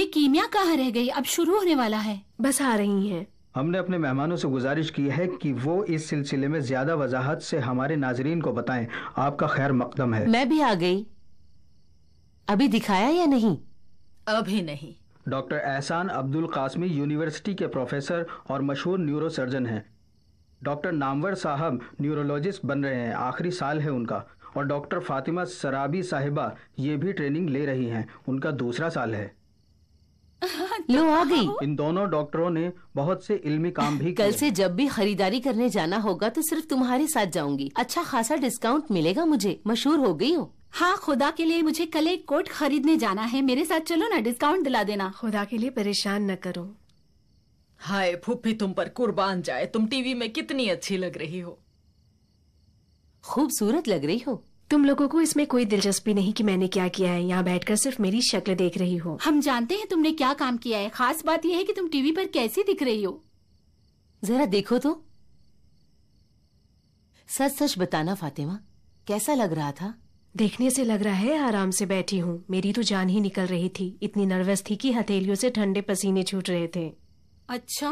ये कीमिया कहाँ रह गई? अब शुरू होने वाला है। बस आ रही हैं। हमने अपने मेहमानों से गुजारिश की है कि वो इस सिलसिले में ज्यादा वजाहत से हमारे नाजरीन को बताएं। आपका खैर मकदम है। मैं भी आ गई। अभी दिखाया या नहीं? अभी नहीं। डॉक्टर एहसान अब्दुल कासमी यूनिवर्सिटी के प्रोफेसर और मशहूर न्यूरो सर्जन हैं। डॉक्टर नामवर साहब न्यूरोलॉजिस्ट बन रहे हैं, आखिरी साल है उनका। और डॉक्टर फातिमा सराबी साहिबा ये भी ट्रेनिंग ले रही हैं, उनका दूसरा साल है। लो आ गई। इन दोनों डॉक्टरों ने बहुत से इल्मी काम भी कल से जब भी खरीदारी करने जाना होगा तो सिर्फ तुम्हारे साथ जाऊंगी। अच्छा खासा डिस्काउंट मिलेगा मुझे, मशहूर हो गई हो। हाँ, खुदा के लिए मुझे कल एक कोट खरीदने जाना है, मेरे साथ चलो ना, डिस्काउंट दिला देना। खुदा के लिए परेशान न करो। हाय फूफी, तुम पर कुर्बान जाए, तुम टीवी में कितनी अच्छी लग रही हो। खूबसूरत लग रही हो। तुम लोगों को इसमें कोई दिलचस्पी नहीं कि मैंने क्या किया है। यहाँ बैठकर सिर्फ मेरी शक्ल देख रही हो। हम जानते हैं तुमने क्या काम किया है, खास बात यह है कि तुम टीवी पर कैसी दिख रही हो। जरा देखो तो। सच सच बताना फातिमा, कैसा लग रहा था? देखने से लग रहा है आराम से बैठी हूँ। मेरी तो जान ही निकल रही थी, इतनी नर्वस थी कि हथेलियों से ठंडे पसीने छूट रहे थे। अच्छा,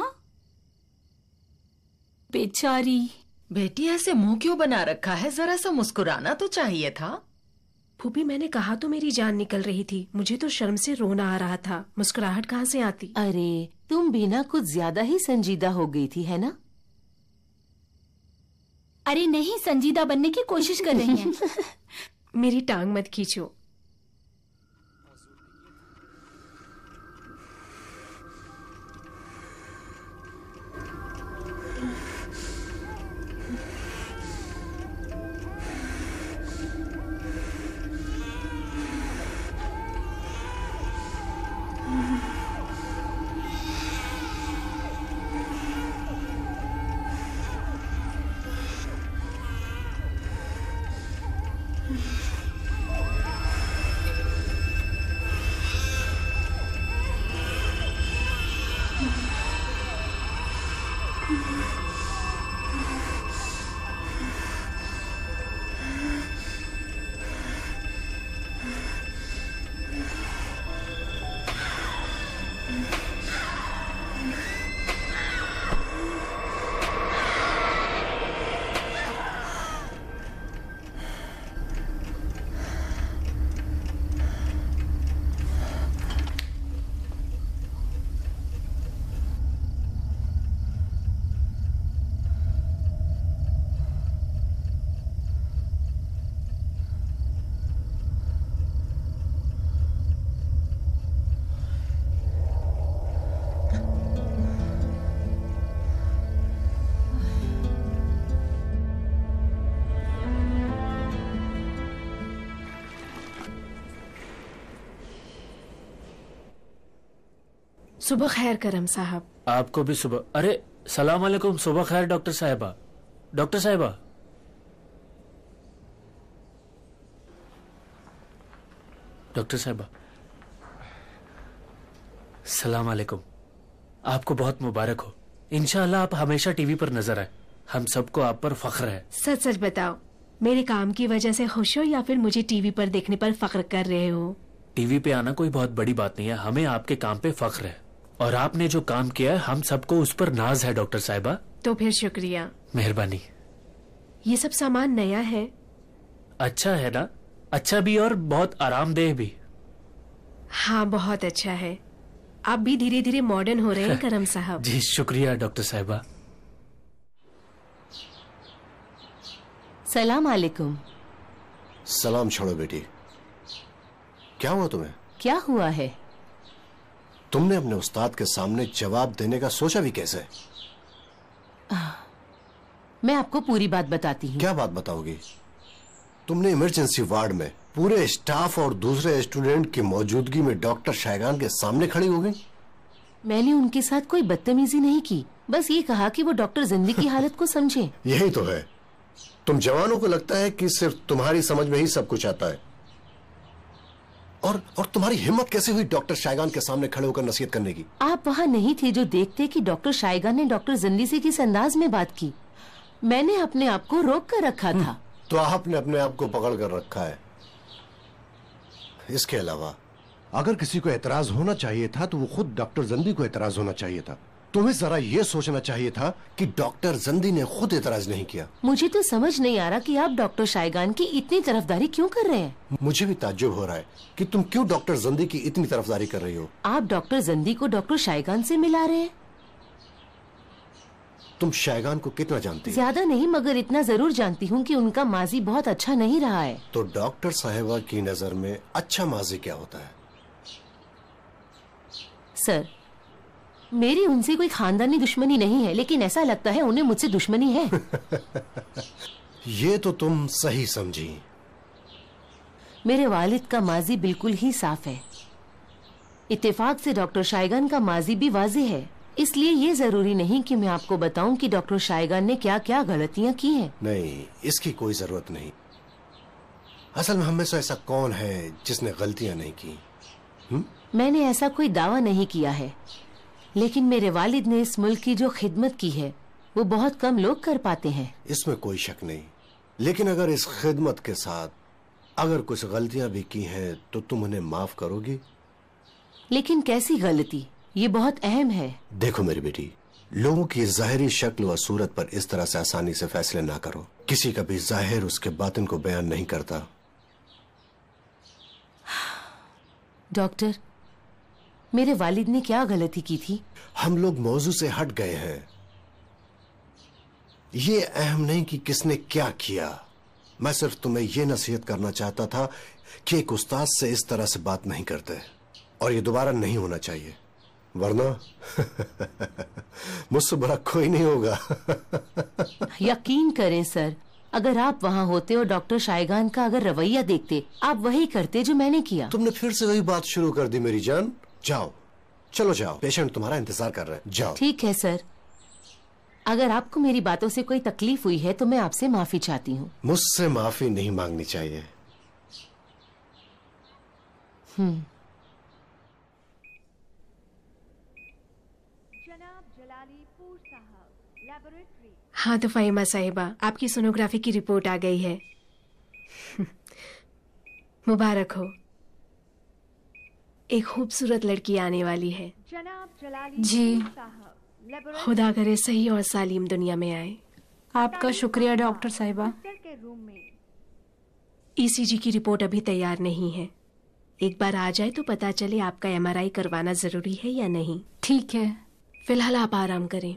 बेचारी। बेटी ऐसे मुंह क्यों बना रखा है? जरा सा मुस्कुराना तो चाहिए था। फूफी, मैंने कहा तो मेरी जान निकल रही थी, मुझे तो शर्म से रोना आ रहा था। मुस्कुराहट कहाँ से आती? अरे तुम भी ना कुछ ज्यादा ही संजीदा हो गई थी, है ना? अरे नहीं, संजीदा बनने की कोशिश कर रही हैं। मेरी टांग मत खींचो। सुबह खैर करम साहब। आपको भी सुबह। अरे सलाम अलैकुम। सुबह खैर डॉक्टर साहिबा। डॉक्टर साहिबा, डॉक्टर साहिबा, सलाम अलैकुम। आपको बहुत मुबारक हो। इंशाअल्लाह आप हमेशा टीवी पर नजर आए। हम सबको आप पर फख्र है। सच सच बताओ, मेरे काम की वजह से खुश हो या फिर मुझे टीवी पर देखने पर फख्र कर रहे हो? टीवी पे आना कोई बहुत बड़ी बात नहीं है, हमें आपके काम पे फख्र है। और आपने जो काम किया है हम सबको उस पर नाज है डॉक्टर साहिबा। तो फिर शुक्रिया। मेहरबानी। ये सब सामान नया है? अच्छा है ना? अच्छा भी और बहुत आरामदेह भी। हाँ, बहुत अच्छा है। आप भी धीरे धीरे मॉडर्न हो रहे हैं करम साहब। जी शुक्रिया डॉक्टर साहिबा। सलाम अलैकुम। सलाम छोड़ो बेटी। क्या हुआ तुम्हें? क्या हुआ है? तुमने अपने उस्ताद के सामने जवाब देने का सोचा भी कैसे? मैं आपको पूरी बात बताती हूँ। क्या बात बताओगी? तुमने इमरजेंसी वार्ड में पूरे स्टाफ और दूसरे स्टूडेंट की मौजूदगी में डॉक्टर शायगान के सामने खड़ी हो गई? मैंने उनके साथ कोई बदतमीजी नहीं की, बस ये कहा कि वो डॉक्टर जिंदगी की हालत को समझे। यही तो है, तुम जवानों को लगता है कि सिर्फ तुम्हारी समझ में ही सब कुछ आता है। और तुम्हारी हिम्मत कैसे हुई डॉक्टर शायगान के सामने खड़े होकर नसीहत करने की? आप वहाँ नहीं थे जो देखते कि डॉक्टर शायगान ने डॉक्टर जिंदी से किस अंदाज में बात की। मैंने अपने आप को रोक कर रखा था। तो आपने अपने आप को पकड़ कर रखा है। इसके अलावा अगर किसी को एतराज होना चाहिए था तो वो खुद डॉक्टर जंदी को एतराज होना चाहिए था। तुम्हें जरा ये सोचना चाहिए था कि डॉक्टर जंदी ने खुद एतराज नहीं किया। मुझे तो समझ नहीं आ रहा कि आप डॉक्टर शायगान की इतनी तरफदारी क्यों कर रहे हैं। मुझे भी ताज्जुब हो रहा है कि तुम क्यों डॉक्टर जंदी की इतनी तरफदारी कर रही हो। आप डॉक्टर जंदी को डॉक्टर शायगान से मिला रहे हैं। तुम शायगान को कितना जानती हो? ज्यादा नहीं, मगर इतना जरूर जानती हूँ कि उनका माजी बहुत अच्छा नहीं रहा है। तो डॉक्टर साहिबा की नजर में अच्छा माजी क्या होता है? सर, मेरी उनसे कोई खानदानी दुश्मनी नहीं है, लेकिन ऐसा लगता है उन्हें मुझसे दुश्मनी है। ये तो तुम सही समझी। मेरे वालिद का माजी बिल्कुल ही साफ है। इत्तेफाक से डॉक्टर शायगान का माजी भी वाज़ेह है, इसलिए ये जरूरी नहीं कि मैं आपको बताऊं कि डॉक्टर शायगान ने क्या क्या गलतियां की हैं। नहीं, इसकी कोई जरूरत नहीं। असल में हम में से ऐसा कौन है जिसने गलतियां नहीं की? मैंने ऐसा कोई दावा नहीं किया है, लेकिन मेरे वालिद ने इस मुल्क की जो खिदमत की है वो बहुत कम लोग कर पाते हैं। इसमें कोई शक नहीं, लेकिन अगर इस खिदमत के साथ अगर कुछ गलतियां भी की हैं तो तुम उन्हें माफ करोगी? लेकिन कैसी गलती? ये बहुत अहम है। देखो मेरी बेटी, लोगों की जाहिरी शक्ल व सूरत पर इस तरह से आसानी से फैसले ना करो। किसी का भी जाहिर उसके बातिन को बयान नहीं करता। डॉक्टर, मेरे वालिद ने क्या गलती की थी? हम लोग मौजू से हट गए हैं। ये अहम नहीं कि किसने क्या किया। मैं सिर्फ तुम्हें यह नसीहत करना चाहता था कि एक उस्ताद से इस तरह से बात नहीं करते, और ये दोबारा नहीं होना चाहिए, वरना मुझसे बड़ा कोई नहीं होगा। यकीन करें सर, अगर आप वहाँ होते और डॉक्टर शायगान का अगर रवैया देखते, आप वही करते जो मैंने किया। तुमने फिर से वही बात शुरू कर दी मेरी जान। जाओ, चलो जाओ, पेशेंट तुम्हारा इंतजार कर रहे हैं, जाओ। ठीक है सर, अगर आपको मेरी बातों से कोई तकलीफ हुई है तो मैं आपसे माफी चाहती हूँ। मुझसे माफी नहीं मांगनी चाहिए। हाँ तो फ़हीमा साहिबा, आपकी सोनोग्राफी की रिपोर्ट आ गई है। मुबारक हो, एक खूबसूरत लड़की आने वाली है। जी, खुदा करे सही और सालीम दुनिया में आए। आपका शुक्रिया डॉक्टर साहिबा। ईसीजी की रिपोर्ट अभी तैयार नहीं है, एक बार आ जाए तो पता चले आपका एमआरआई करवाना जरूरी है या नहीं। ठीक है, फिलहाल आप आराम करें।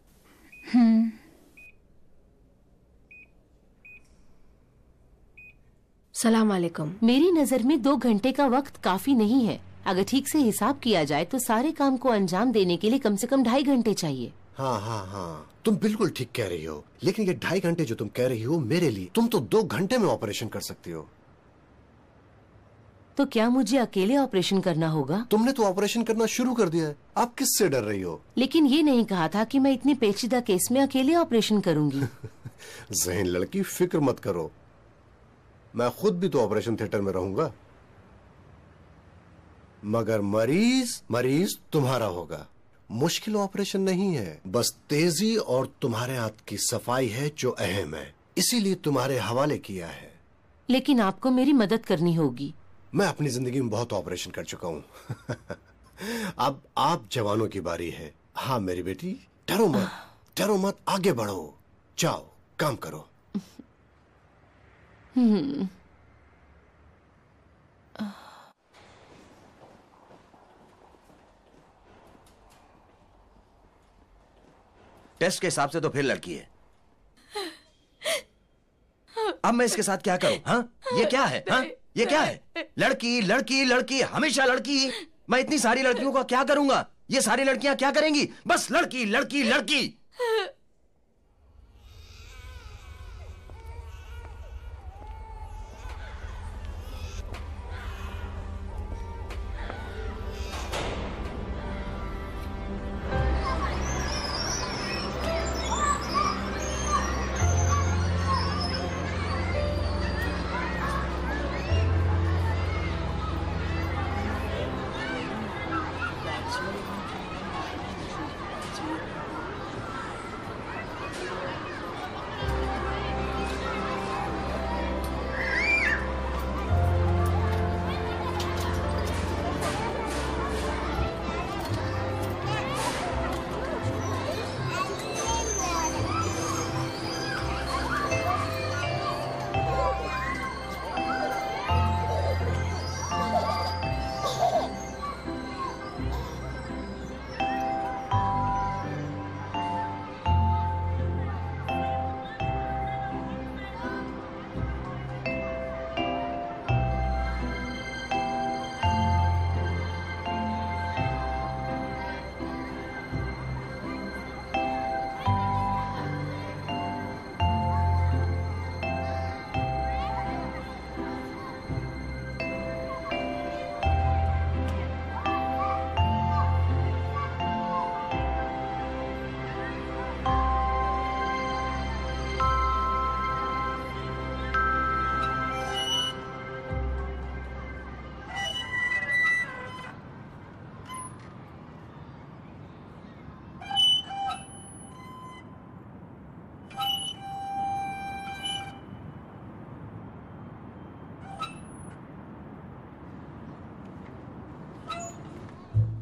सलाम वालेकुम। मेरी नजर में 2 घंटे का वक्त काफी नहीं है। अगर ठीक से हिसाब किया जाए तो सारे काम को अंजाम देने के लिए कम से कम 2.5 घंटे चाहिए। हाँ हाँ हाँ, तुम बिल्कुल ठीक कह रही हो, लेकिन ये 2.5 घंटे जो तुम कह रही हो मेरे लिए, तुम तो 2 घंटे में ऑपरेशन कर सकती हो। तो क्या मुझे अकेले ऑपरेशन करना होगा? तुमने तो ऑपरेशन करना शुरू कर दिया है, आप किससे डर रही हो? लेकिन ये नहीं कहा था कि मैं इतनी पेचीदा केस में अकेले ऑपरेशन करूंगी। ज़हीन लड़की, फिक्र मत करो, मैं खुद भी तो ऑपरेशन थिएटर में रहूंगा, मगर मरीज तुम्हारा होगा। मुश्किल ऑपरेशन नहीं है, बस तेजी और तुम्हारे हाथ की सफाई है जो अहम है, इसीलिए तुम्हारे हवाले किया है। लेकिन आपको मेरी मदद करनी होगी। मैं अपनी जिंदगी में बहुत ऑपरेशन कर चुका हूँ। अब आप जवानों की बारी है। हाँ मेरी बेटी, डरो मत, आगे बढ़ो, जाओ काम करो। टेस्ट के हिसाब से तो फिर लड़की है। अब मैं इसके साथ क्या करूं? हाँ, ये क्या है? हाँ, ये क्या है? लड़की लड़की लड़की, हमेशा लड़की। मैं इतनी सारी लड़कियों का क्या करूंगा? ये सारी लड़कियां क्या करेंगी? बस लड़की लड़की लड़की।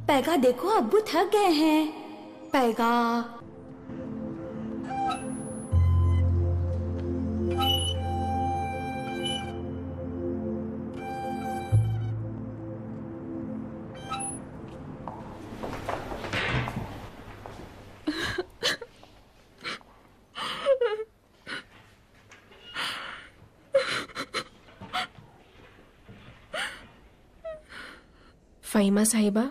पैगा देखो, अब्बू थक गए हैं। पैगा। फ़हीमा साहिबा।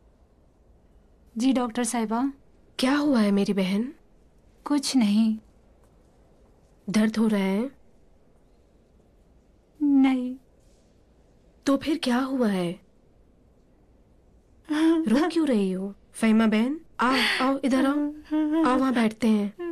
जी डॉक्टर साहिबा। क्या हुआ है मेरी बहन? कुछ नहीं। दर्द हो रहा है? नहीं। तो फिर क्या हुआ है? रो क्यों रही हो? फ़हीमा बहन, आओ आओ इधर आओ, आओ वहां बैठते हैं।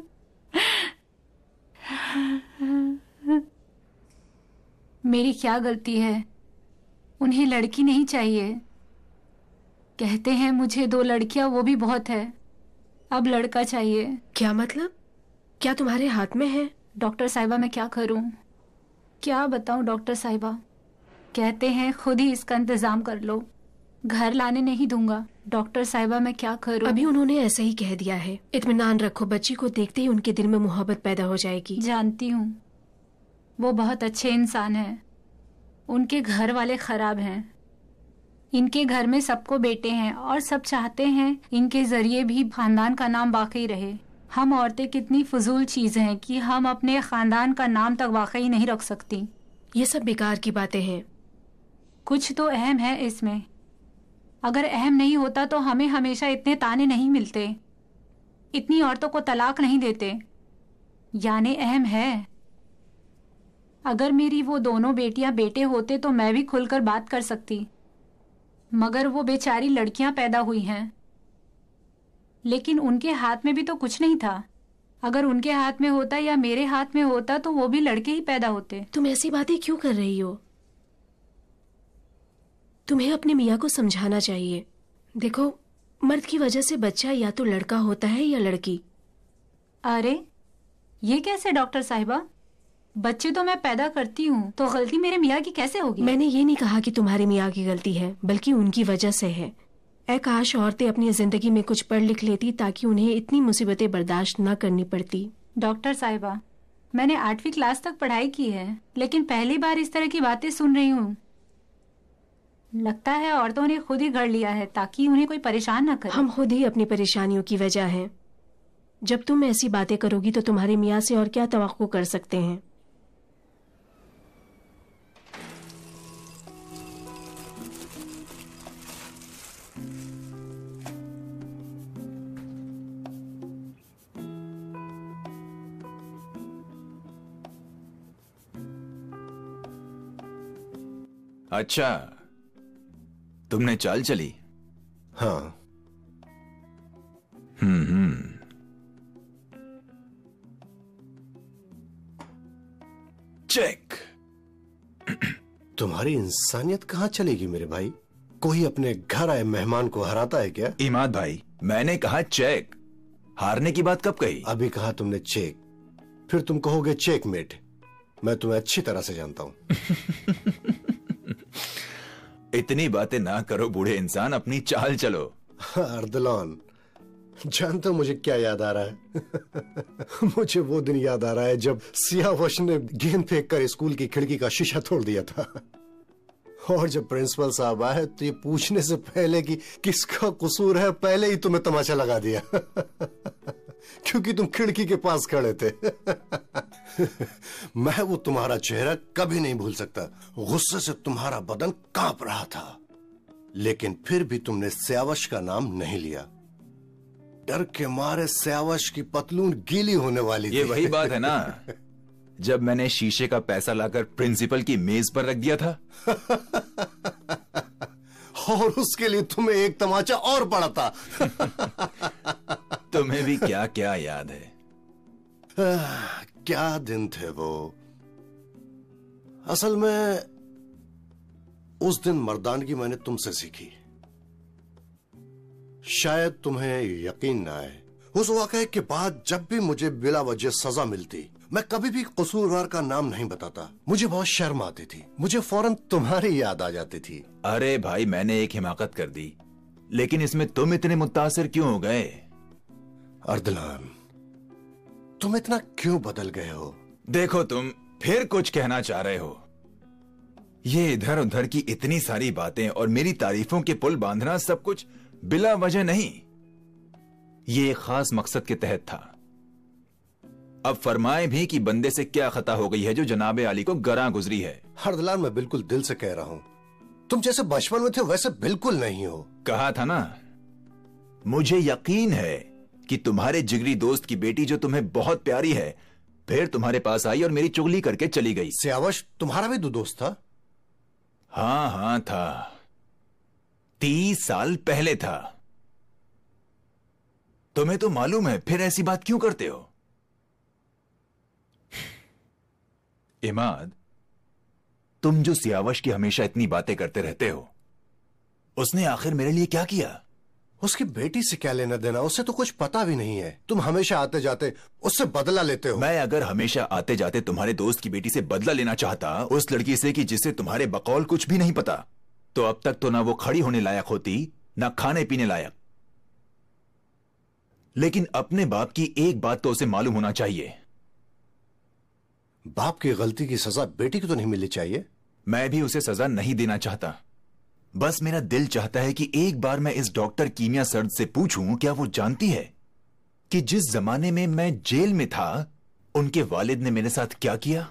मेरी क्या गलती है? उन्हें लड़की नहीं चाहिए। कहते हैं मुझे 2 लड़कियां वो भी बहुत है, अब लड़का चाहिए। क्या मतलब? क्या तुम्हारे हाथ में है? डॉक्टर साहिबा मैं क्या करूं? क्या बताऊं डॉक्टर साहिबा? कहते हैं खुद ही इसका इंतजाम कर लो, घर लाने नहीं दूंगा। डॉक्टर साहिबा मैं क्या करूं? अभी उन्होंने ऐसे ही कह दिया है। इत्मीनान रखो, बच्ची को देखते ही उनके दिल में मोहब्बत पैदा हो जाएगी। जानती हूँ, वो बहुत अच्छे इंसान हैं। उनके घर वाले खराब हैं। इनके घर में सबको बेटे हैं और सब चाहते हैं इनके जरिए भी खानदान का नाम बाकी रहे। हम औरतें कितनी फजूल चीज हैं कि हम अपने खानदान का नाम तक वाकई नहीं रख सकती। ये सब बेकार की बातें हैं। कुछ तो अहम है इसमें। अगर अहम नहीं होता तो हमें हमेशा इतने ताने नहीं मिलते, इतनी औरतों को तलाक नहीं देते। यानी अहम है। अगर मेरी वो दोनों बेटियां बेटे होते तो मैं भी खुलकर बात कर सकती, मगर वो बेचारी लड़कियां पैदा हुई हैं। लेकिन उनके हाथ में भी तो कुछ नहीं था। अगर उनके हाथ में होता या मेरे हाथ में होता तो वो भी लड़के ही पैदा होते। तुम ऐसी बातें क्यों कर रही हो? तुम्हें अपने मियाँ को समझाना चाहिए। देखो, मर्द की वजह से बच्चा या तो लड़का होता है या लड़की। अरे ये कैसे डॉक्टर साहिबा? बच्चे तो मैं पैदा करती हूँ, तो गलती मेरे मियाँ की कैसे होगी? मैंने ये नहीं कहा कि तुम्हारे मियाँ की गलती है, बल्कि उनकी वजह से है। ऐ काश औरतें अपनी जिंदगी में कुछ पढ़ लिख लेती ताकि उन्हें इतनी मुसीबतें बर्दाश्त न करनी पड़ती। डॉक्टर साहिबा, मैंने 8वीं क्लास तक पढ़ाई की है, लेकिन पहली बार इस तरह की बातें सुन रही हूँ। लगता है औरतों ने खुद ही घर लिया है ताकि उन्हें कोई परेशान न करे। हम खुद ही अपनी परेशानियों की वजह हैं। जब तुम ऐसी बातें करोगी तो तुम्हारे मियाँ से और क्या तवक्को कर सकते हैं? अच्छा, तुमने चाल चली? हाँ। चेक। तुम्हारी इंसानियत कहाँ चलेगी मेरे भाई? कोई अपने घर आए मेहमान को हराता है क्या? इमाद भाई, मैंने कहा चेक। हारने की बात कब कही? अभी कहा तुमने चेक, फिर तुम कहोगे चेकमेट। मैं तुम्हें अच्छी तरह से जानता हूं। इतनी बातें ना करो बूढ़े इंसान, अपनी चाल चलो। अर्दलान, जानते हो मुझे क्या याद आ रहा है? मुझे वो दिन याद आ रहा है जब सियावश ने गेंद फेंक कर स्कूल की खिड़की का शीशा तोड़ दिया था। और जब प्रिंसिपल साहब आए तो ये पूछने से पहले कि किसका कसूर है, पहले ही तुम्हें तमाचा लगा दिया। क्योंकि तुम खिड़की के पास खड़े थे। मैं वो तुम्हारा चेहरा कभी नहीं भूल सकता। गुस्से से तुम्हारा बदन कांप रहा था, लेकिन फिर भी तुमने सियावश का नाम नहीं लिया। डर के मारे सियावश की पतलून गीली होने वाली थी। ये वही बात है ना, जब मैंने शीशे का पैसा लाकर प्रिंसिपल की मेज पर रख दिया था। और उसके लिए तुम्हें एक तमाचा और पड़ा था। तुम्हें भी क्या क्या याद है? क्या दिन थे वो। असल में उस दिन मर्दानगी मैंने तुमसे सीखी। शायद तुम्हें यकीन ना आए, उस वाकये के बाद जब भी मुझे बिला वजह सजा मिलती, मैं कभी भी कसूरवार का नाम नहीं बताता। मुझे बहुत शर्म आती थी, मुझे फौरन तुम्हारी याद आ जाती थी। अरे भाई, मैंने एक हिमाकत कर दी। लेकिन इसमें तुम इतने मुतासिर क्यों हो गए? अर्दलान, तुम इतना क्यों बदल गए हो? देखो, तुम फिर कुछ कहना चाह रहे हो। ये इधर उधर की इतनी सारी बातें और मेरी तारीफों के पुल बांधना सब कुछ बिला वजह नहीं, ये एक खास मकसद के तहत था। अब फरमाए भी कि बंदे से क्या खता हो गई है जो जनाबे आली को गरां गुजरी है। अर्दलान, मैं बिल्कुल दिल से कह रहा हूं, तुम जैसे बचपन में थे वैसे बिल्कुल नहीं हो। कहा था ना, मुझे यकीन है कि तुम्हारे जिगरी दोस्त की बेटी जो तुम्हें बहुत प्यारी है फिर तुम्हारे पास आई और मेरी चुगली करके चली गई। सियावश, तुम्हारा भी दोस्त था? हाँ था, 30 साल पहले था। तुम्हें तो मालूम है, फिर ऐसी बात क्यों करते हो? इमाद, तुम जो सियावश की हमेशा इतनी बातें करते रहते हो, उसने आखिर मेरे लिए क्या किया? उसकी बेटी से क्या लेना देना, उसे तो कुछ पता भी नहीं है। तुम हमेशा आते जाते उससे बदला लेते हो। मैं अगर हमेशा आते जाते तुम्हारे दोस्त की बेटी से बदला लेना चाहता, उस लड़की से कि जिसे तुम्हारे बकौल कुछ भी नहीं पता, तो अब तक तो ना वो खड़ी होने लायक होती ना खाने पीने लायक। लेकिन अपने बाप की एक बात तो उसे मालूम होना चाहिए। बाप की गलती की सजा बेटी को तो नहीं मिलनी चाहिए। मैं भी उसे सजा नहीं देना चाहता, बस मेरा दिल चाहता है कि एक बार मैं इस डॉक्टर कीमिया सर्द से पूछूं, क्या वो जानती है कि जिस जमाने में मैं जेल में था उनके वालिद ने मेरे साथ क्या किया?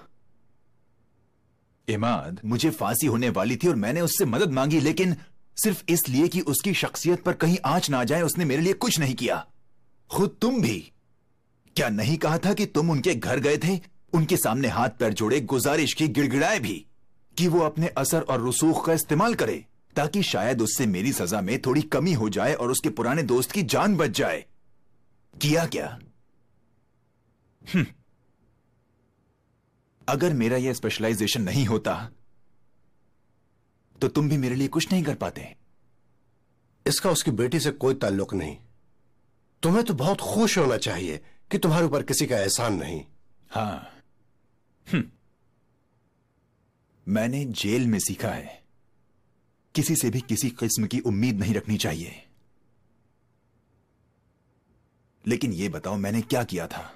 इमाद, मुझे फांसी होने वाली थी और मैंने उससे मदद मांगी, लेकिन सिर्फ इसलिए कि उसकी शख्सियत पर कहीं आंच ना जाए उसने मेरे लिए कुछ नहीं किया। खुद तुम भी क्या नहीं कहा था कि तुम उनके घर गए थे, उनके सामने हाथ पैर जोड़े, गुजारिश की, गिड़गिड़ाए भी कि वो अपने असर और रसूख का इस्तेमाल करे ताकि शायद उससे मेरी सजा में थोड़ी कमी हो जाए और उसके पुराने दोस्त की जान बच जाए। किया क्या? अगर मेरा यह स्पेशलाइजेशन नहीं होता तो तुम भी मेरे लिए कुछ नहीं कर पाते। इसका उसकी बेटी से कोई ताल्लुक नहीं। तुम्हें तो बहुत खुश होना चाहिए कि तुम्हारे ऊपर किसी का एहसान नहीं। हाँ, मैंने जेल में सीखा है किसी से भी किसी किस्म की उम्मीद नहीं रखनी चाहिए। लेकिन यह बताओ, मैंने क्या किया था?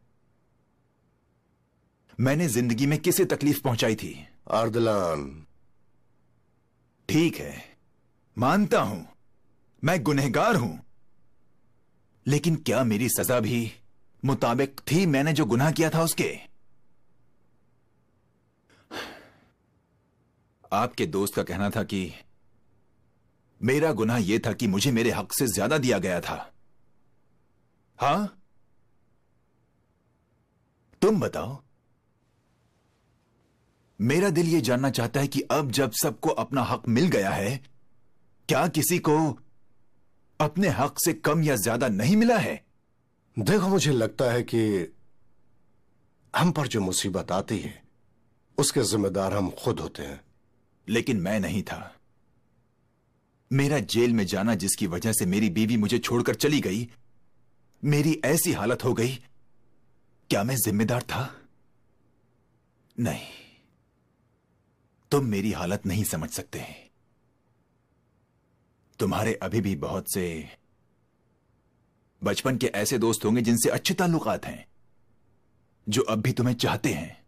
मैंने जिंदगी में किसे तकलीफ पहुंचाई थी? अर्दलान, ठीक है, मानता हूं मैं गुनहगार हूं, लेकिन क्या मेरी सजा भी मुताबिक थी मैंने जो गुनाह किया था उसके? आपके दोस्त का कहना था कि मेरा गुनाह यह था कि मुझे मेरे हक से ज्यादा दिया गया था। हां, तुम बताओ। मेरा दिल यह जानना चाहता है कि अब जब सबको अपना हक मिल गया है, क्या किसी को अपने हक से कम या ज्यादा नहीं मिला है? देखो, मुझे लगता है कि हम पर जो मुसीबत आती है उसके जिम्मेदार हम खुद होते हैं। लेकिन मैं नहीं था। मेरा जेल में जाना, जिसकी वजह से मेरी बीवी मुझे छोड़कर चली गई, मेरी ऐसी हालत हो गई, क्या मैं जिम्मेदार था? नहीं, तुम मेरी हालत नहीं समझ सकते। तुम्हारे अभी भी बहुत से बचपन के ऐसे दोस्त होंगे जिनसे अच्छे ताल्लुकात हैं, जो अब भी तुम्हें चाहते हैं।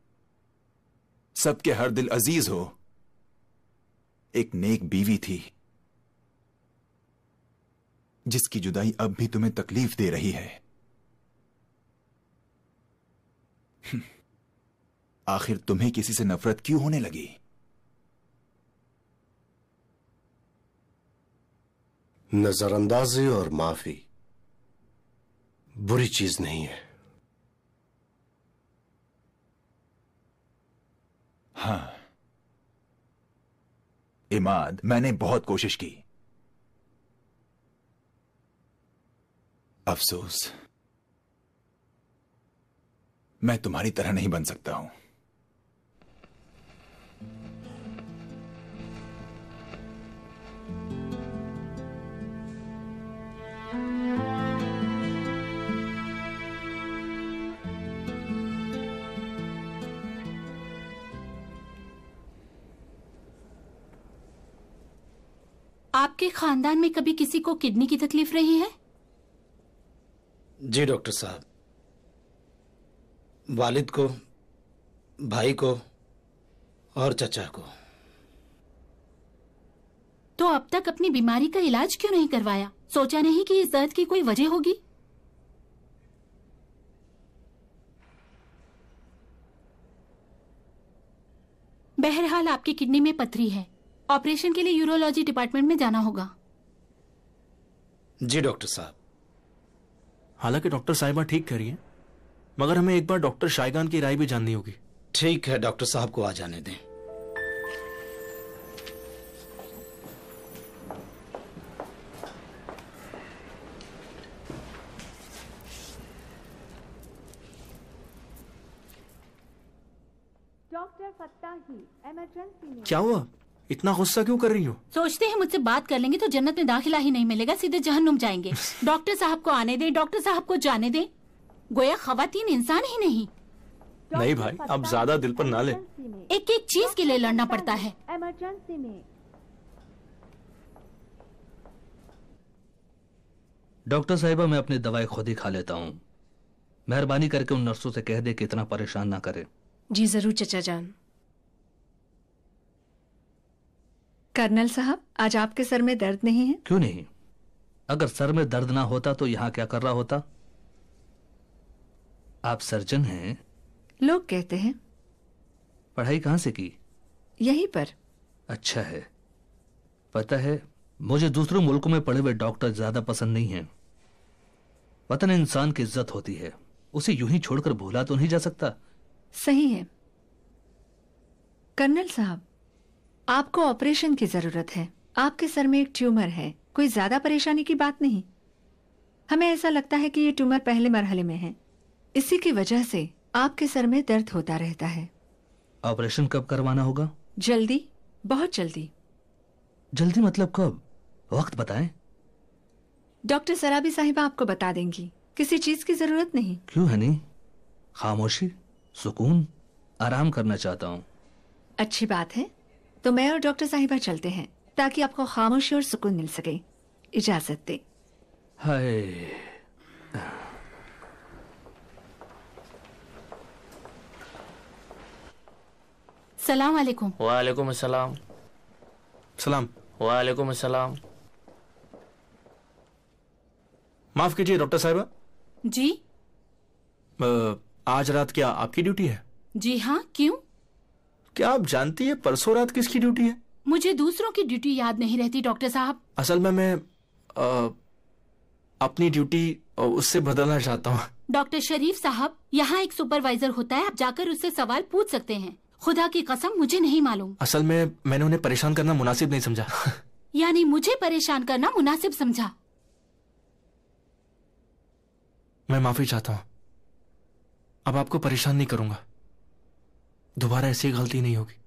सबके हर दिल अजीज हो। एक नेक बीवी थी जिसकी जुदाई अब भी तुम्हें तकलीफ दे रही है। आखिर तुम्हें किसी से नफरत क्यों होने लगी? नजरअंदाजी और माफी बुरी चीज नहीं है। हां इमाद, मैंने बहुत कोशिश की। अफसोस, मैं तुम्हारी तरह नहीं बन सकता हूं। आपके खानदान में कभी किसी को किडनी की तकलीफ रही है? जी डॉक्टर साहब, वालिद को, भाई को और चचा को। तो अब तक अपनी बीमारी का इलाज क्यों नहीं करवाया? सोचा नहीं कि इस दर्द की कोई वजह होगी? बहरहाल आपकी किडनी में पथरी है। ऑपरेशन के लिए यूरोलॉजी डिपार्टमेंट में जाना होगा। जी डॉक्टर साहब। हालांकि डॉक्टर साहिबा ठीक कह रही हैं, मगर हमें एक बार डॉक्टर शायगान की राय भी जाननी होगी। ठीक है, डॉक्टर साहब को आ जाने दें। डॉक्टर फत्ताही, इमरजेंसी में। क्या हुआ? इतना गुस्सा क्यों कर रही हो? सोचते हैं मुझसे बात कर लेंगे तो जन्नत में दाखिला ही नहीं मिलेगा, सीधे जहन्नुम जाएंगे। डॉक्टर साहब को आने दें, डॉक्टर साहब को जाने दें। गोया खवातीन इंसान ही नहीं। नहीं भाई, अब ज्यादा दिल पर ना ले। एक एक चीज के लिए लड़ना पड़ता है। इमरजेंसी में। डॉक्टर साहिबा, मैं अपनी दवाई खुद ही खा लेता हूँ। मेहरबानी करके उन नर्सों से कह दे कि इतना परेशान ना करे। जी जरूर चचा जान। कर्नल साहब, आज आपके सर में दर्द नहीं है? क्यों नहीं? अगर सर में दर्द ना होता तो यहाँ क्या कर रहा होता? आप सर्जन हैं? लोग कहते हैं। पढ़ाई कहाँ से की? यहीं पर। अच्छा है। पता है, मुझे दूसरों मुल्कों में पढ़े हुए डॉक्टर ज्यादा पसंद नहीं हैं। वतन इंसान की इज्जत होती है, उसे यूं ही छोड़कर भूला तो नहीं जा सकता। सही है। कर्नल साहब, आपको ऑपरेशन की जरूरत है। आपके सर में एक ट्यूमर है, कोई ज्यादा परेशानी की बात नहीं। हमें ऐसा लगता है कि ये ट्यूमर पहले मरहले में है, इसी की वजह से आपके सर में दर्द होता रहता है। ऑपरेशन कब करवाना होगा? जल्दी, बहुत जल्दी। जल्दी मतलब कब? वक्त बताएं। डॉक्टर सराबी साहिबा आपको बता देंगी, किसी चीज की जरूरत नहीं। क्यों हनी? खामोशी, सुकून, आराम करना चाहता हूँ। अच्छी बात है, तो मैं और डॉक्टर साहिबा चलते हैं ताकि आपको खामोशी और सुकून मिल सके। इजाजत दे। हाय, सलाम वालेकुम। वालेकुम अस्सलाम। सलाम। वालेकुम अस्सलाम। माफ कीजिए डॉक्टर साहिबा। जी? आज रात क्या आपकी ड्यूटी है? जी हाँ, क्यों? क्या आप जानती है परसों रात किसकी ड्यूटी है? मुझे दूसरों की ड्यूटी याद नहीं रहती डॉक्टर साहब। असल में मैं अपनी ड्यूटी उससे बदलना चाहता हूँ। डॉक्टर शरीफ साहब, यहाँ एक सुपरवाइजर होता है, आप जाकर उससे सवाल पूछ सकते हैं। खुदा की कसम मुझे नहीं मालूम। असल में मैंने उन्हें परेशान करना मुनासिब नहीं समझा। यानी मुझे परेशान करना मुनासिब समझा? मैं माफी चाहता हूँ, अब आपको परेशान नहीं करूंगा। दोबारा ऐसी गलती नहीं होगी।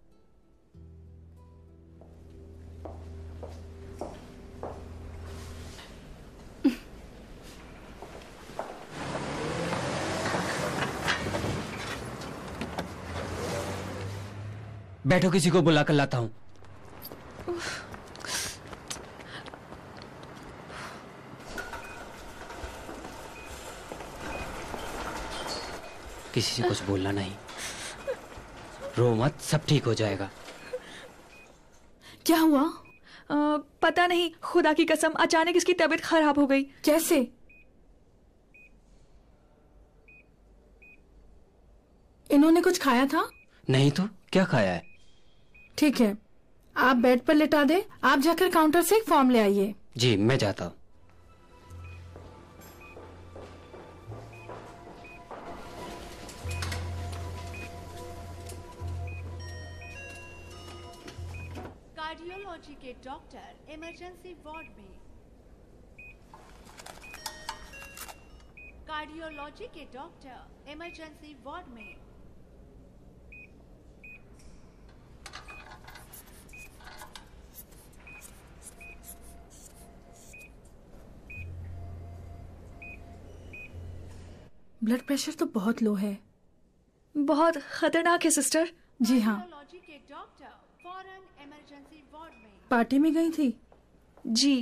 बैठो, किसी को बुला कर लाता हूं। किसी से कुछ बोलना नहीं, रो मत, सब ठीक हो जाएगा। क्या हुआ? पता नहीं, खुदा की कसम अचानक इसकी तबीयत खराब हो गई। कैसे? इन्होंने कुछ खाया था? नहीं तो क्या खाया है? ठीक है, आप बेड पर लिटा दे, आप जाकर काउंटर से एक फॉर्म ले आइए। जी, मैं जाता हूँ। कार्डियोलॉजी के डॉक्टर इमरजेंसी वार्ड में। कार्डियोलॉजी के डॉक्टर इमरजेंसी वार्ड में। ब्लड प्रेशर तो बहुत लो है। बहुत खतरनाक है सिस्टर। जी हाँ। कार्डियोलॉजी के डॉक्टर फौरन इमरजेंसी वार्ड में। पार्टी में गई थी? जी।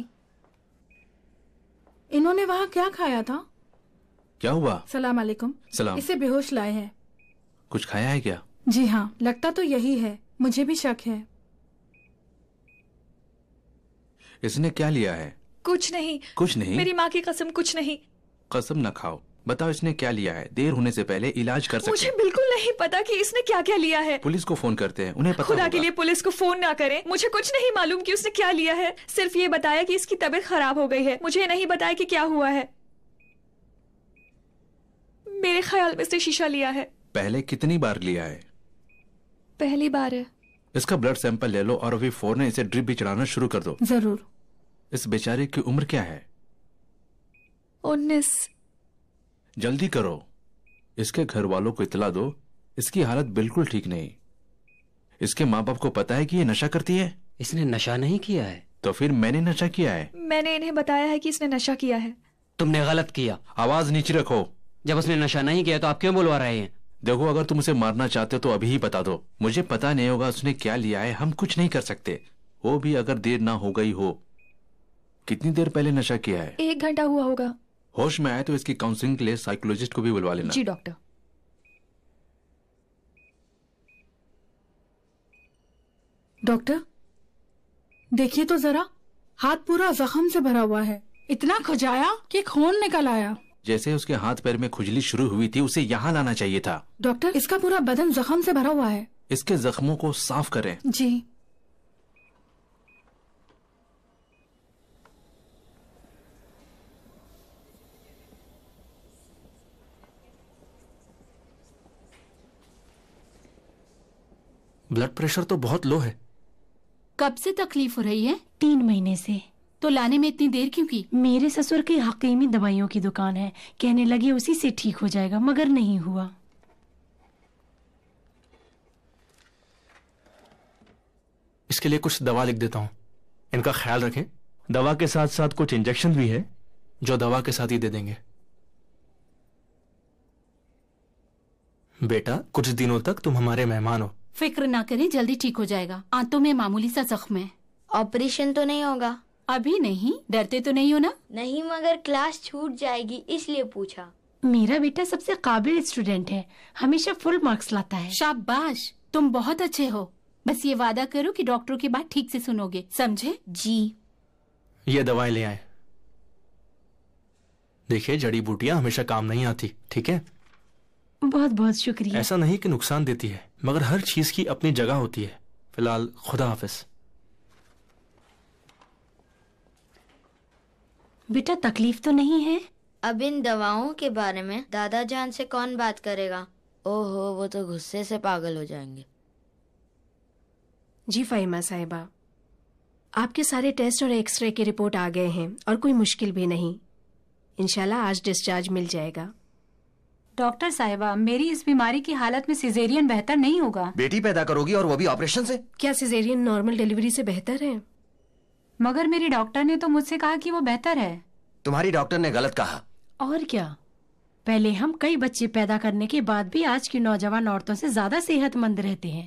इन्होंने वहाँ क्या खाया था? क्या हुआ? सलाम अलैकुम। सलाम। इसे बेहोश लाए हैं। कुछ खाया है क्या? जी हाँ, लगता तो यही है, मुझे भी शक है। इसने क्या लिया है? कुछ नहीं। कुछ नहीं? मेरी माँ की कसम कुछ नहीं। कसम न खाओ, बताओ इसने क्या लिया है। देर होने से पहले इलाज कर सकते मुझे हैं। बिल्कुल नहीं पता कि इसने क्या क्या लिया है। पुलिस को फोन करते हैं, उन्हें पता खुदा होगा। के लिए पुलिस को फोन ना करें। मुझे कुछ नहीं मालूम कि उसने क्या लिया है। सिर्फ ये बताया कि इसकी तबीयत खराब हो गई है। मुझे नहीं बताया कि क्या हुआ है। मेरे ख्याल में इसने शीशा लिया है। पहले कितनी बार लिया है? पहली बार है। इसका ब्लड सैंपल ले लो और अभी फौरन इसे ड्रिप भी चढ़ाना शुरू कर दो। जरूर। इस बेचारे की उम्र क्या है? 19। जल्दी करो, इसके घर वालों को इतला दो। इसकी हालत बिल्कुल ठीक नहीं। इसके माँ बाप को पता है कि ये नशा करती है? इसने नशा नहीं किया है। तो फिर मैंने नशा किया है। मैंने इन्हें बताया है कि इसने नशा किया है। तुमने गलत किया। आवाज नीचे रखो। जब उसने नशा नहीं किया तो आप क्यों बुलवा रहे हैं? देखो, अगर तुम उसे मारना चाहते हो तो अभी ही बता दो। मुझे पता नहीं होगा उसने क्या लिया है, हम कुछ नहीं कर सकते। वो भी अगर देर ना हो गई हो। कितनी देर पहले नशा किया है? 1 घंटा हुआ होगा। होश में आए तो इसकी काउंसलिंग के लिए साइकोलॉजिस्ट को भी बुलवा लेना। जी डॉक्टर। डॉक्टर देखिए तो जरा, हाथ पूरा जख्म से भरा हुआ है। इतना खुजाया कि खून निकल आया। जैसे उसके हाथ पैर में खुजली शुरू हुई थी, उसे यहाँ लाना चाहिए था। डॉक्टर, इसका पूरा बदन जख्म से भरा हुआ है। इसके जख्मों को साफ करें। जी। ब्लड प्रेशर तो बहुत लो है। कब से तकलीफ हो रही है? 3 महीने से। तो लाने में इतनी देर क्यों की? मेरे ससुर की हकीमी दवाइयों की दुकान है, कहने लगे उसी से ठीक हो जाएगा, मगर नहीं हुआ। इसके लिए कुछ दवा लिख देता हूँ, इनका ख्याल रखें। दवा के साथ साथ कुछ इंजेक्शन भी है जो दवा के साथ ही दे देंगे। बेटा, कुछ दिनों तक तुम हमारे मेहमान हो। फिक्र ना करें, जल्दी ठीक हो जाएगा। आंतों में मामूली सा जख्म है। ऑपरेशन तो नहीं होगा? अभी नहीं। डरते तो नहीं हो ना? नहीं, मगर क्लास छूट जाएगी इसलिए पूछा। मेरा बेटा सबसे काबिल स्टूडेंट है, हमेशा फुल मार्क्स लाता है। शाबाश, तुम बहुत अच्छे हो। बस ये वादा करो कि डॉक्टरों की बात ठीक से सुनोगे, समझे? जी। ये दवाएं ले आए। देखिए, जड़ी बूटियां हमेशा काम नहीं आती, ठीक है? बहुत बहुत शुक्रिया। ऐसा नहीं कि नुकसान देती है, मगर हर चीज की अपनी जगह होती है। फिलहाल खुदा हाफिज। बेटा, तकलीफ तो नहीं है? अब इन दवाओं के बारे में दादा जान से कौन बात करेगा? ओहो, वो तो गुस्से से पागल हो जाएंगे। जी फाहिमा साहिबा, आपके सारे टेस्ट और एक्सरे की रिपोर्ट आ गए हैं और कोई मुश्किल भी नहीं। इंशाल्लाह आज डिस्चार्ज मिल जाएगा। डॉक्टर साहिबा, मेरी इस बीमारी की हालत में सिजेरियन बेहतर नहीं होगा। बेटी पैदा करोगी और वो भी ऑपरेशन से? क्या सिजेरियन नॉर्मल डिलीवरी से बेहतर है? मगर मेरी डॉक्टर ने तो मुझसे कहा कि वो बेहतर है। तुम्हारी डॉक्टर ने गलत कहा। और क्या, पहले हम कई बच्चे पैदा करने के बाद भी आज की नौजवान औरतों से ज्यादा सेहतमंद रहते हैं।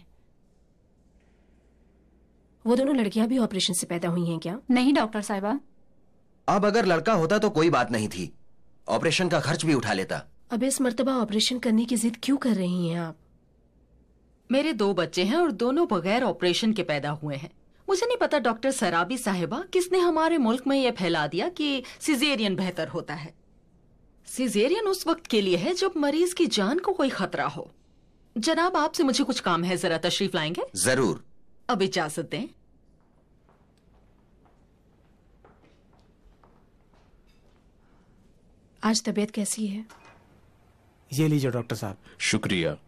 वो दोनों लड़कियां भी ऑपरेशन से पैदा हुई हैं क्या? नहीं डॉक्टर साहिबा। अब अगर लड़का होता तो कोई बात नहीं थी, ऑपरेशन का खर्च भी उठा लेता। अब इस मर्तबा ऑपरेशन करने की जिद क्यों कर रही हैं आप? मेरे 2 बच्चे हैं और दोनों बगैर ऑपरेशन के पैदा हुए हैं। मुझे नहीं पता डॉक्टर सराबी साहिबा किसने हमारे मुल्क में यह फैला दिया कि सिजेरियन बेहतर होता है। सिजेरियन उस वक्त के लिए है जब मरीज की जान को कोई खतरा हो। जनाब, आपसे मुझे कुछ काम है, जरा तशरीफ लाएंगे? जरूर। अब इजाजत दें। आज तबीयत कैसी है? ये लीजिए डॉक्टर साहब। शुक्रिया।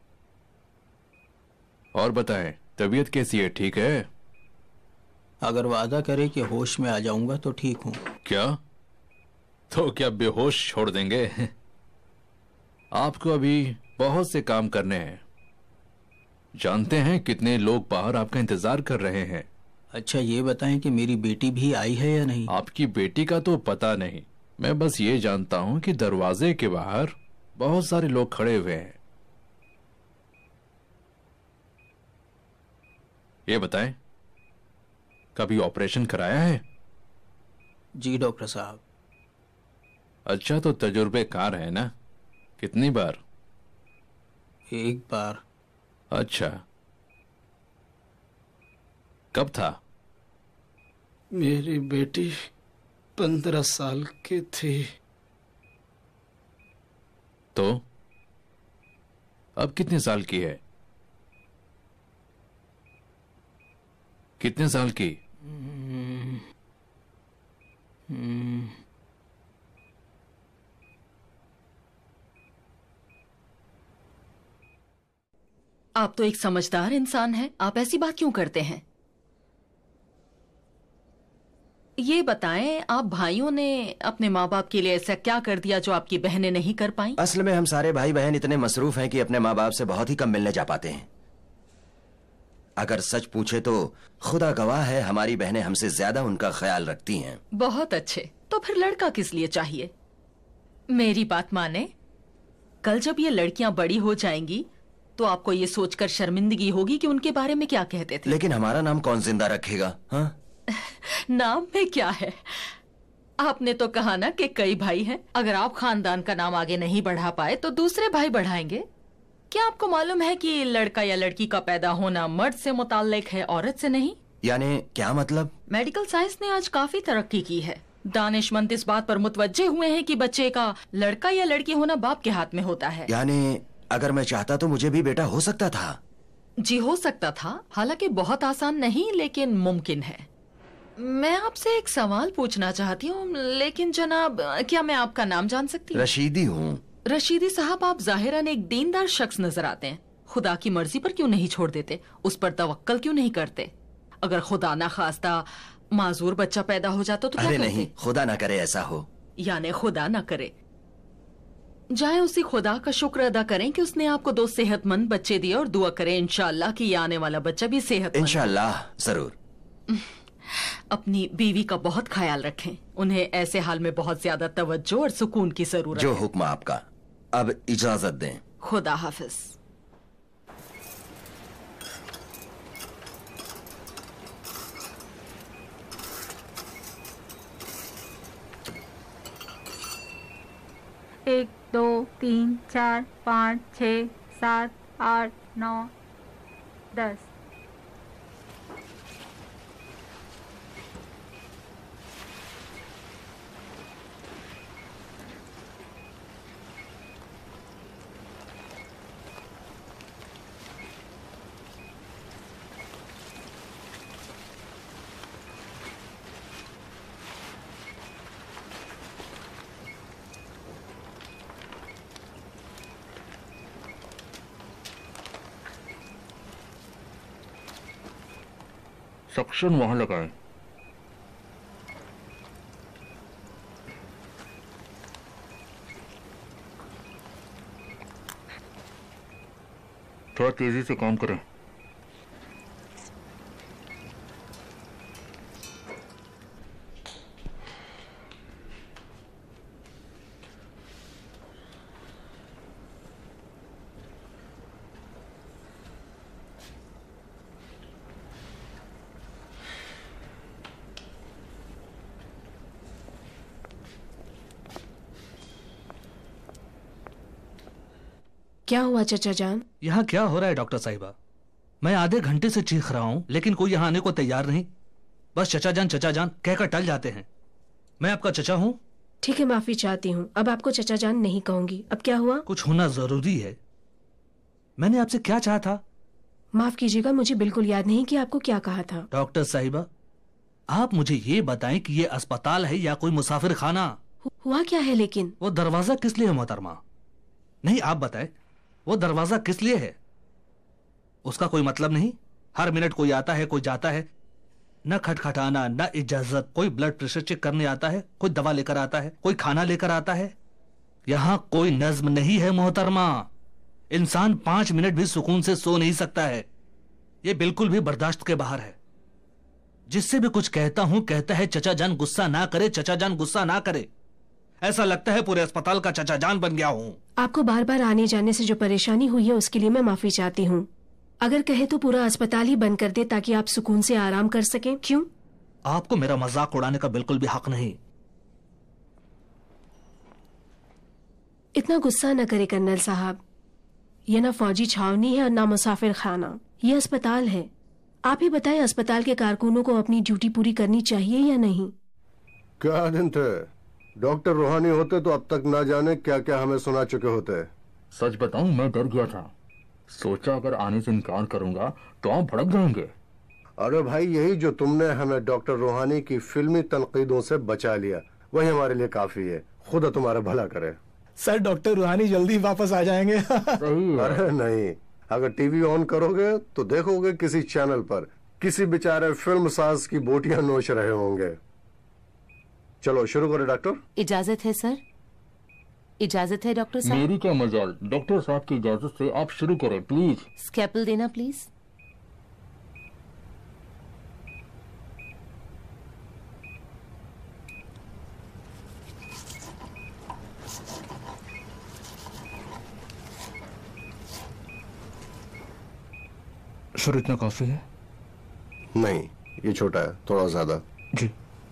और बताएं, तबीयत कैसी है? ठीक है? अगर वादा करे कि होश में आ जाऊंगा तो ठीक हूँ। क्या? तो क्या बेहोश छोड़ देंगे? आपको अभी बहुत से काम करने हैं। जानते हैं कितने लोग बाहर आपका इंतजार कर रहे हैं। अच्छा, ये बताएं कि मेरी बेटी भी आई है या नहीं? आपकी बेटी का तो पता नहीं, मैं बस ये जानता हूं कि दरवाजे के बाहर बहुत सारे लोग खड़े हुए हैं। ये बताएं, कभी ऑपरेशन कराया है? जी डॉक्टर साहब। अच्छा, तो तजुर्बेकार है ना? कितनी बार? एक बार। अच्छा, कब था? मेरी बेटी 15 साल की थी। तो अब कितने साल की है? कितने साल की? आप तो एक समझदार इंसान हैं, आप ऐसी बात क्यों करते हैं? ये बताएं, आप भाइयों ने अपने माँ बाप के लिए ऐसा क्या कर दिया जो आपकी बहनें नहीं कर पाई? असल में हम सारे भाई बहन इतने मसरूफ हैं कि अपने माँ बाप से बहुत ही कम मिलने जा पाते हैं। अगर सच पूछे तो खुदा गवाह है, हमारी बहनें हमसे ज्यादा उनका ख्याल रखती हैं। बहुत अच्छे, तो फिर लड़का किस लिए चाहिए? मेरी बात माने, कल जब ये लड़कियां बड़ी हो जाएंगी तो आपको ये सोचकर शर्मिंदगी होगी कि उनके बारे में क्या कहते थे। लेकिन हमारा नाम कौन जिंदा रखेगा? हाँ? नाम में क्या है? आपने तो कहा ना कि कई भाई हैं, अगर आप खानदान का नाम आगे नहीं बढ़ा पाए तो दूसरे भाई बढ़ाएंगे। क्या आपको मालूम है कि लड़का या लड़की का पैदा होना मर्द से मुताल्लिक है, औरत से नहीं? यानी क्या मतलब? मेडिकल साइंस ने आज काफी तरक्की की है। दानिशमंद इस बात पर मुतवज्जे हुए हैं कि बच्चे का लड़का या लड़की होना बाप के हाथ में होता है। यानी अगर मैं चाहता तो मुझे भी बेटा हो सकता था? जी हो सकता था, हालांकि बहुत आसान नहीं, लेकिन मुमकिन है। मैं आपसे एक सवाल पूछना चाहती हूँ, लेकिन जनाब, क्या मैं आपका नाम जान सकती हूँ? रशीदी हूँ। रशीदी साहब, आप जाहिरन एक दीनदार शख्स नजर आते हैं। खुदा की मर्जी पर क्यों नहीं छोड़ देते? उस पर तवक्कल क्यों नहीं करते? अगर खुदा ना खास्ता माजूर बच्चा पैदा हो जाता तो क्या अरे करते? नहीं, खुदा ना करे ऐसा हो। यानी खुदा ना करे। जाए उसी खुदा का शुक्र अदा करें कि उसने आपको 2 सेहतमंद बच्चे दिए और दुआ करें इंशाअल्लाह कि ये आने वाला बच्चा भी सेहतमंद। इंशाअल्लाह जरूर। अपनी बीवी का बहुत ख्याल रखें, उन्हें ऐसे हाल में बहुत ज्यादा तवज्जो और सुकून की जरूरत जो है। हुक्म आपका। अब इजाजत दें। खुदा हाफिज। एक 2 3 4 5 6 7 8 9 10। सक्शन वहां लगाएं। थोड़ा तेजी से काम करें। क्या हुआ चचा जान? यहाँ क्या हो रहा है डॉक्टर साहिबा? मैं आधे घंटे से चीख रहा हूँ लेकिन कोई यहाँ आने को तैयार नहीं। बस चचा जान कहकर टल जाते हैं। मैं आपका चचा हूँ। ठीक है, माफी चाहती हूँ, अब आपको चचा जान नहीं कहूंगी। अब क्या हुआ? कुछ होना जरूरी है। मैंने आपसे क्या चाहा था? माफ कीजिएगा, मुझे बिल्कुल याद नहीं कि आपको क्या कहा था। डॉक्टर साहिबा, आप मुझे ये बताएं कि ये अस्पताल है या कोई मुसाफिर खाना? हुआ क्या है लेकिन? वो दरवाजा किस लिए है मोहतरमा? नहीं, आप बताएं, वो दरवाजा किस लिए है? उसका कोई मतलब नहीं? हर मिनट कोई आता है, कोई जाता है, न खटखटाना न इजाजत। कोई ब्लड प्रेशर चेक करने आता है, कोई दवा लेकर आता है, कोई खाना लेकर आता है। यहां कोई नज्म नहीं है मोहतरमा। इंसान 5 मिनट भी सुकून से सो नहीं सकता है। यह बिल्कुल भी बर्दाश्त के बाहर है। जिससे भी कुछ कहता हूं कहता है चचा जान गुस्सा ना करे, चचा जान गुस्सा ना करे। ऐसा लगता है पूरे अस्पताल का चचा जान बन गया हूं। आपको बार बार आने जाने से जो परेशानी हुई है उसके लिए मैं माफी चाहती हूँ। अगर कहे तो पूरा अस्पताल ही बंद कर दे ताकि आप सुकून से आराम कर सकें। क्यों? आपको मेरा मजाक उड़ाने का बिल्कुल भी हक नहीं। इतना गुस्सा न करे कर्नल साहब, ये ना फौजी छावनी है और ना मुसाफिर खाना, ये अस्पताल है। आप ही बताएं, अस्पताल के कारकुनों को अपनी ड्यूटी पूरी करनी चाहिए या नहीं? क्या दिन थे, डॉक्टर रूहानी होते तो अब तक ना जाने क्या क्या हमें सुना चुके होते। सच बताऊं, मैं डर गया था। सोचा अगर आने से इनकार करूंगा तो आप भड़क जाएंगे। अरे भाई, यही जो तुमने हमें डॉक्टर रूहानी की फिल्मी तनकीदों से बचा लिया, वही हमारे लिए काफी है। खुदा तुम्हारा भला करे। सर, डॉक्टर रूहानी जल्दी वापस आ जाएंगे। अरे नहीं, अगर टीवी ऑन करोगे तो देखोगे किसी चैनल पर किसी बेचारे फिल्म साज की बोटियां नोच रहे होंगे। चलो शुरू करें डॉक्टर। इजाजत है सर? इजाजत है डॉक्टर साहब? मेरी क्या मजाल, डॉक्टर साहब की इजाजत से आप शुरू करें प्लीज। स्कैपल देना प्लीज। सर, इतना काफी है? नहीं, ये छोटा है, थोड़ा ज्यादा। जी।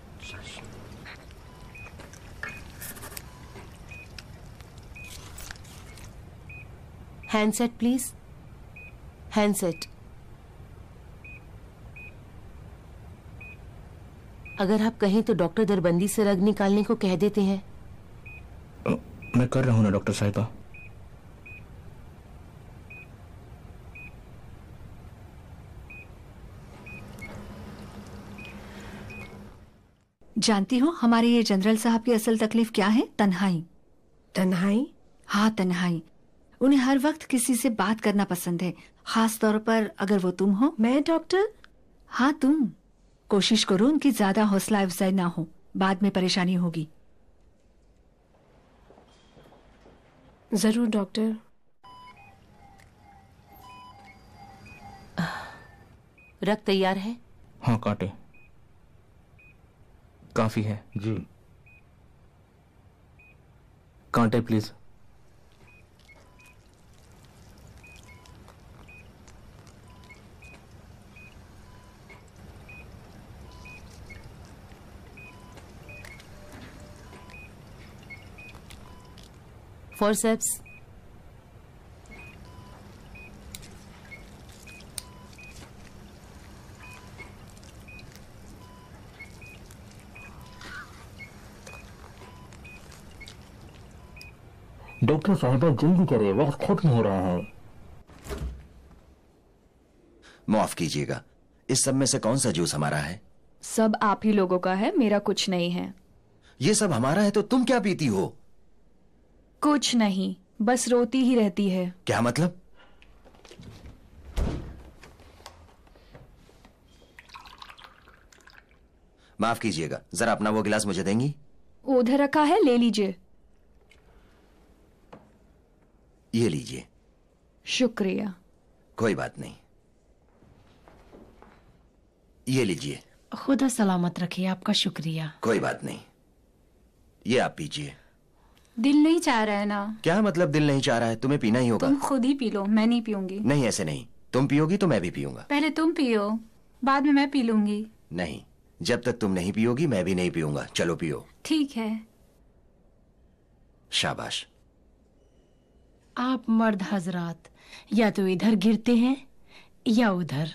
Handset please, handset. अगर आप कहें तो डॉक्टर दरबंदी से रग निकालने को कह देते हैं। मैं कर रहा हूं ना डॉक्टर साहिबा। जानती हो हमारे ये जनरल साहब की असल तकलीफ क्या है? तन्हाई। तन्हाई? हाँ, तन्हाई। उन्हें हर वक्त किसी से बात करना पसंद है, खास तौर पर अगर वो तुम हो। मैं डॉक्टर? हाँ, तुम। कोशिश करो उनकी ज्यादा हौसला अफजाई ना हो, बाद में परेशानी होगी। जरूर डॉक्टर। रक्त तैयार है? हाँ, काटे। काफी है जी। कांटे प्लीज। फोर्सेप्स। डॉक्टर साहिबा जल्दी करें, वक्त खत्म हो रहा है। माफ कीजिएगा, इस सब में से कौन सा जूस हमारा है? सब आप ही लोगों का है, मेरा कुछ नहीं है। ये सब हमारा है तो तुम क्या पीती हो? कुछ नहीं, बस रोती ही रहती है। क्या मतलब? माफ कीजिएगा, जरा अपना वो गिलास मुझे देंगी? उधर रखा है, ले लीजिए। ये लीजिए। शुक्रिया। कोई बात नहीं। ये लीजिए। खुदा सलामत रखे, आपका शुक्रिया। कोई बात नहीं, ये आप पीजिए। दिल नहीं चाह रहा है ना? क्या मतलब दिल नहीं चाह रहा है? तुम्हें पीना ही होगा। तुम खुद ही पी लो, मैं नहीं पीऊंगी। नहीं, ऐसे नहीं, तुम पियोगी तो मैं भी पीऊंगा। पहले तुम पियो, बाद में मैं पी लूंगी। नहीं, जब तक तुम नहीं पियोगी मैं भी नहीं पीऊंगा। चलो पियो। ठीक है। शाबाश। आप मर्द हजरात या तो इधर गिरते हैं या उधर।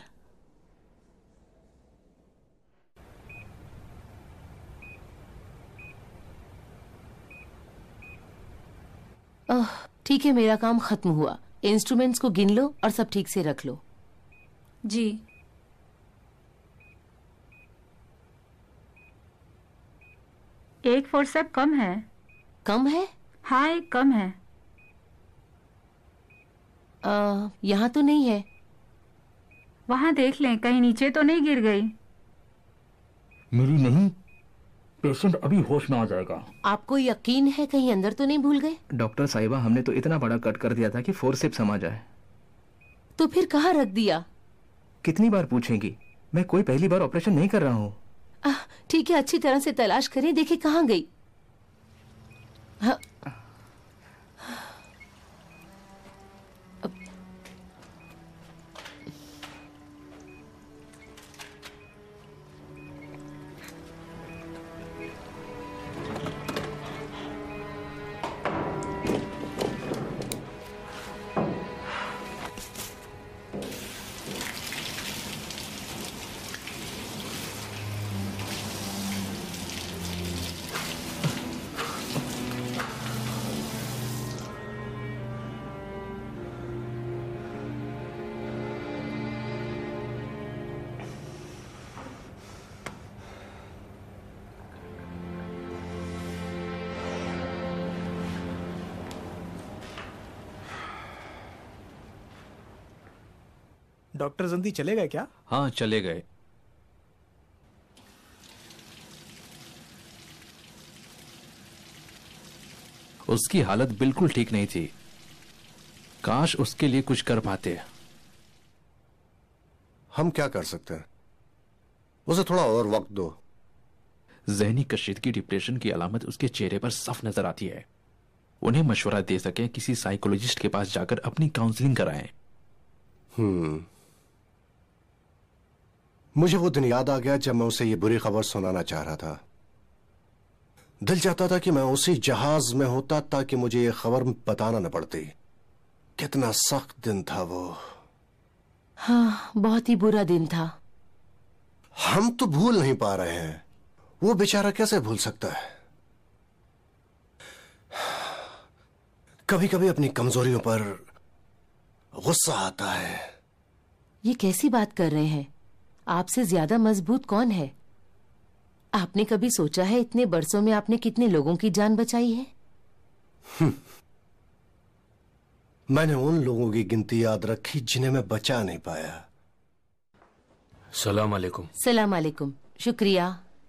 ठीक है, मेरा काम खत्म हुआ। इंस्ट्रूमेंट्स को गिन लो और सब ठीक से रख लो। जी। एक फोर्सेप कम है। कम है? हाँ, एक कम है। यहाँ तो नहीं है। वहां देख लें, कहीं नीचे तो नहीं गिर गई। मेरी नहीं, पेशेंट अभी होश में आ जाएगा। आपको यकीन है कहीं अंदर तो नहीं भूल गए? डॉक्टर साहिबा, हमने तो इतना बड़ा कट कर दिया था कि फोर्सेप्स समा जाए। तो फिर कहाँ रख दिया? कितनी बार पूछेंगी? मैं कोई पहली बार ऑपरेशन नहीं कर रहा हूँ। ठीक है, अच्छी तरह से तलाश करें, देखिए कहाँ गई। हाँ। डॉक्टर जल्दी चले गए क्या? हाँ चले गए। उसकी हालत बिल्कुल ठीक नहीं थी। काश उसके लिए कुछ कर पाते। हम क्या कर सकते हैं? उसे थोड़ा और वक्त दो। जहनी कशीदगी, डिप्रेशन की अलामत उसके चेहरे पर साफ नजर आती है। उन्हें मशवरा दे सके किसी साइकोलॉजिस्ट के पास जाकर अपनी काउंसलिंग कराएं। मुझे वो दिन याद आ गया जब मैं उसे ये बुरी खबर सुनाना चाह रहा था। दिल चाहता था कि मैं उसी जहाज में होता ताकि मुझे ये खबर बताना न पड़ती। कितना सख्त दिन था वो। हाँ, बहुत ही बुरा दिन था। हम तो भूल नहीं पा रहे हैं, वो बेचारा कैसे भूल सकता है? कभी कभी अपनी कमजोरियों पर गुस्सा आता है। ये कैसी बात कर रहे हैं? आपसे ज्यादा मजबूत कौन है? आपने कभी सोचा है इतने बरसों में आपने कितने लोगों की जान बचाई है? मैंने उन लोगों की गिनती याद रखी जिन्हें मैं बचा नहीं पाया। सलाम अलैकुम। सलाम अलैकुम। शुक्रिया।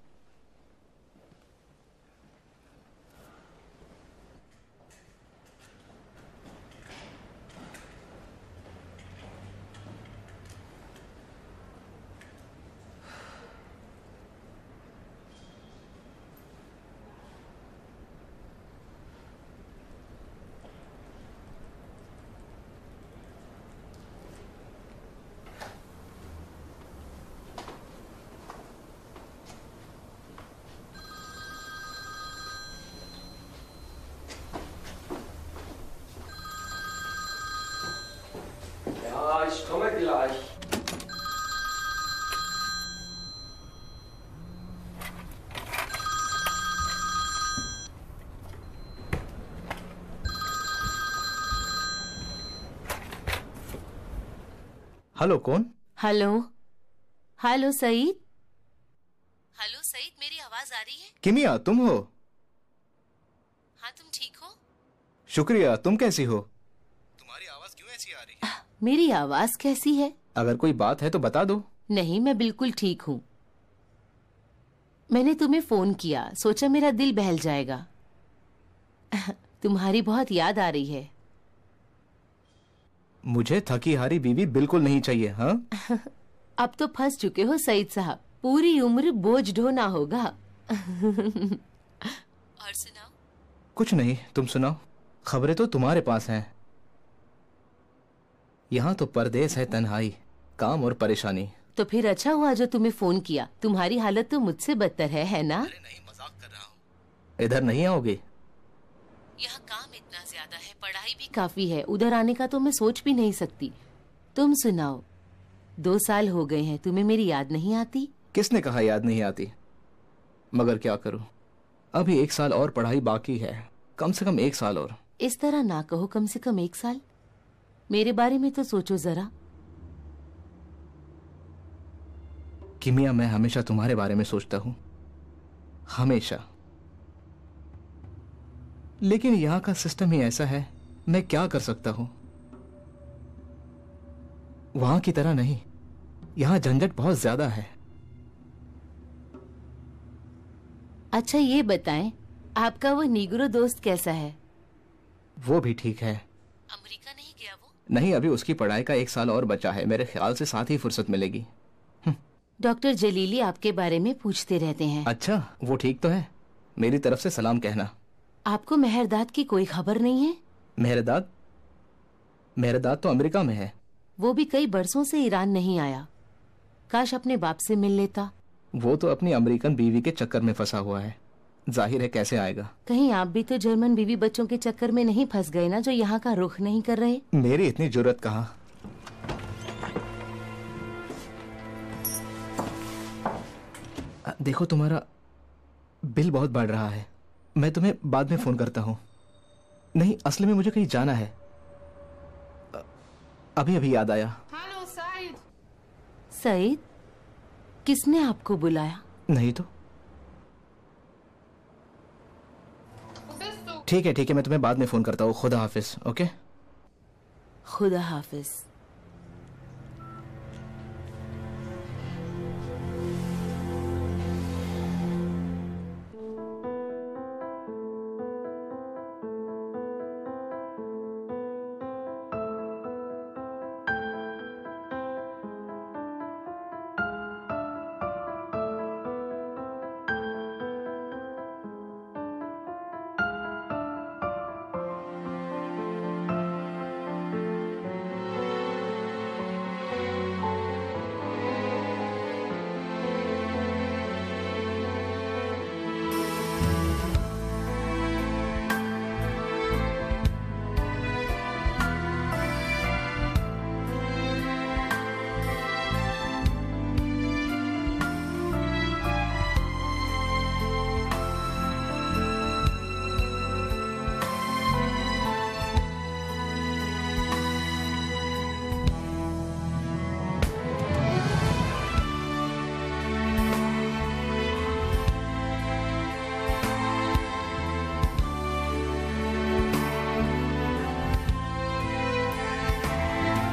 Ich komme gleich. हेलो, कौन? Hello. Hello Saeed. Hello Saeed, मेरी आवाज आ रही है? किमिया, तुम हो? हाँ, तुम ठीक हो? शुक्रिया, तुम कैसी हो? तुम्हारी आवाज क्यों ऐसी आ रही है? मेरी आवाज कैसी है? अगर कोई बात है तो बता दो। नहीं, मैं बिल्कुल ठीक हूँ। मैंने तुम्हें फोन किया, सोचा मेरा दिल बहल जाएगा। तुम्हारी बहुत याद आ रही है। मुझे थकी हारी बीवी बिल्कुल नहीं चाहिए। हाँ? अब तो फंस चुके हो सईद साहब, पूरी उम्र बोझ ढोना होगा। और सुनाओ। कुछ नहीं, तुम सुनाओ। खबरें तो तुम्हारे पास हैं। यहाँ तो परदेस है, तन्हाई, काम और परेशानी। तो फिर अच्छा हुआ जो तुम्हें फोन किया। तुम्हारी हालत तो मुझसे बदतर है ना? अरे नहीं, मजाक कर रहा हूँ। इधर नहीं आओगे? यहाँ काम इतना ज्यादा है, पढ़ाई भी काफी है, उधर आने का तो मैं सोच भी नहीं सकती। तुम सुनाओ, 2 साल हो गए हैं, तुम्हें मेरी याद नहीं आती? किसने कहा याद नहीं आती? मगर क्या करूं, अभी 1 साल और पढ़ाई बाकी है, कम से कम 1 साल और। इस तरह ना कहो, कम से कम 1 साल। मेरे बारे में तो सोचो जरा। किमिया, मैं हमेशा तुम्हारे बारे में सोचता हूं, हमेशा। लेकिन यहाँ का सिस्टम ही ऐसा है, मैं क्या कर सकता हूं। वहां की तरह नहीं, यहाँ झंझट बहुत ज्यादा है। अच्छा ये बताएं, आपका वो नीग्रो दोस्त कैसा है? वो भी ठीक है। अमेरिका नहीं गया वो? नहीं, अभी उसकी पढ़ाई का 1 साल और बचा है, मेरे ख्याल से साथ ही फुर्सत मिलेगी। डॉक्टर जलीली आपके बारे में पूछते रहते हैं। अच्छा, वो ठीक तो है? मेरी तरफ से सलाम कहना। आपको मेहरदाद की कोई खबर नहीं है? मेहरदाद? मेहरदाद तो अमेरिका में है। वो भी कई बरसों से ईरान नहीं आया। काश अपने बाप से मिल लेता। वो तो अपनी अमेरिकन बीवी के चक्कर में फंसा हुआ है, जाहिर है कैसे आएगा। कहीं आप भी तो जर्मन बीवी बच्चों के चक्कर में नहीं फंस गए ना, जो यहाँ का रुख नहीं कर रहे? मेरी इतनी जरूरत कहाँ। देखो, तुम्हारा बिल बहुत बढ़ रहा है, मैं तुम्हें बाद में फोन करता हूँ। नहीं, असल में मुझे कहीं जाना है, अभी अभी याद आया। हेलो सईद। सईद, किसने आपको बुलाया? नहीं तो। ठीक है, मैं तुम्हें बाद में फोन करता हूँ। खुदा हाफिज। ओके, खुदा हाफिज।